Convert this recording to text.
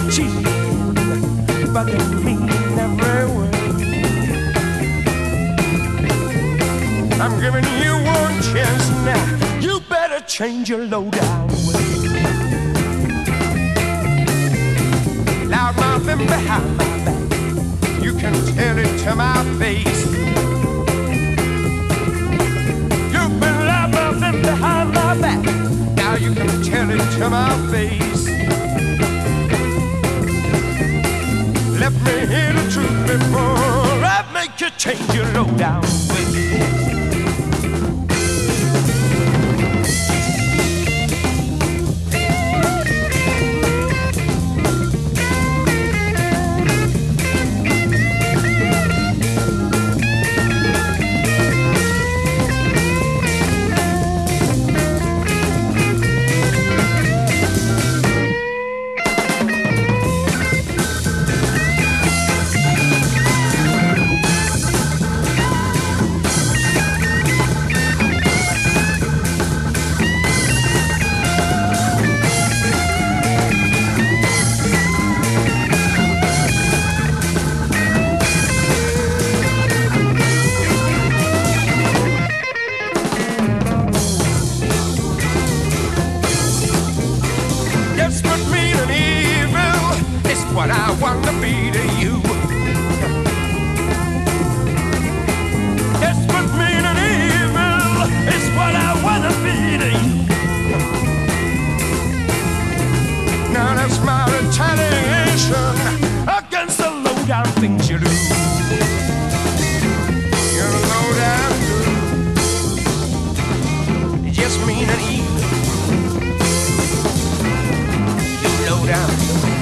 cheap, but they mean every word. I'm giving you one chance now. You better change your low down way. Loud mouthing behind my back, you can tell it to my face. You've been loud mouthing behind my back, now you can tell it to my face. Let me hear the truth before I make you change your low down way. What I want to be to you. Desperate, mean, and evil is what I want to be to you. Now that's my retaliation against the low-down things you do. You're low-down good. You're just mean and evil. You're low-down good.